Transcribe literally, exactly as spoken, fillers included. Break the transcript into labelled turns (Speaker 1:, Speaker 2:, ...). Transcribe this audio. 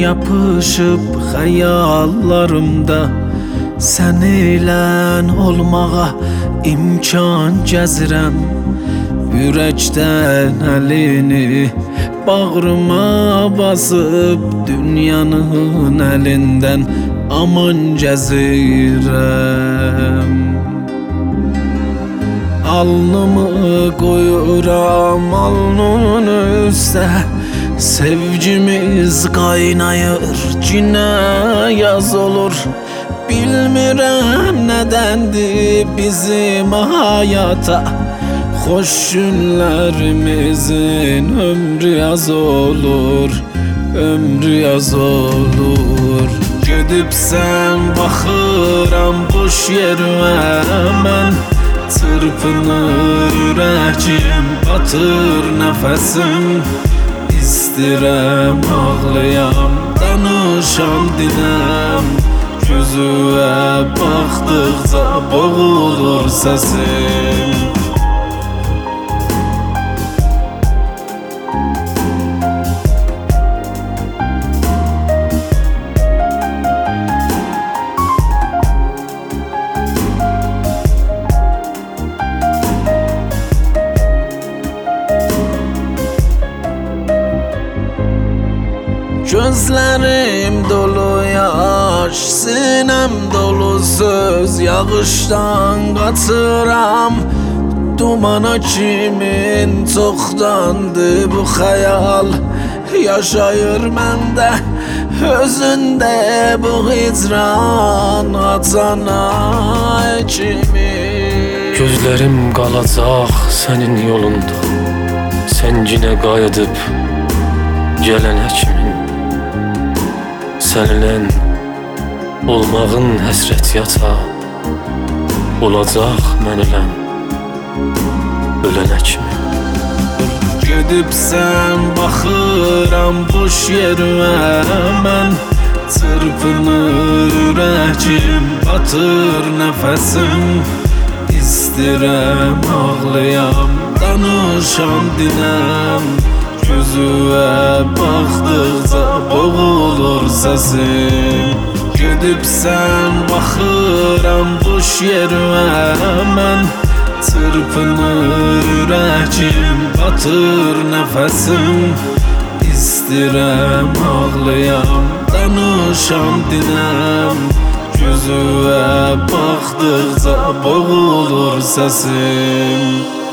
Speaker 1: yapışıp xəyallarımda sən ilə olmağa imkan gəzirəm. Ürəkdən əlini bağrıma basıb dünyanın əlindən aman gəzirəm. Alnımı qoyuram alnının üstə, sevgimiz qaynayır, cinə yaz olur. Bilmirəm nədəndir bizim hayata, xoş günlərimizin ömrü yaz olur, ömrü yaz olur. Gedibsən baxıram boş yerimə mən, çırpınır ürəkim, batır nəfəsim. İstirəm ağlayam, danışam dinəm, gözüə baxdıqca boğulur səsim. Gözlerim dolu yaş, sinem dolu söz, yağıştan qaçıram. Dumana kimin çoxdandı bu xəyal, yaşayır məndə, özündə bu hicran açana kimi.
Speaker 2: Gözlerim qalacaq sənin yolunda, sən yenə qayıdıb gələnə kimin. Səninlə olmağın həsrət yata, olacaq məniləm ölənə kimi.
Speaker 1: Gedibsən baxıram boş yerimə mən, çırpınır ürəkim, batır nəfəsim. İstirəm ağlayam, danışam dinəm, gözüə baxdıqca boğulur səsim. Gedibsən baxıram boş yerimə mən, çırpınır ürəkim, batır nəfəsim. İstirəm ağlayam, danışam dinəm, gözüə baxdıqca boğulur səsim.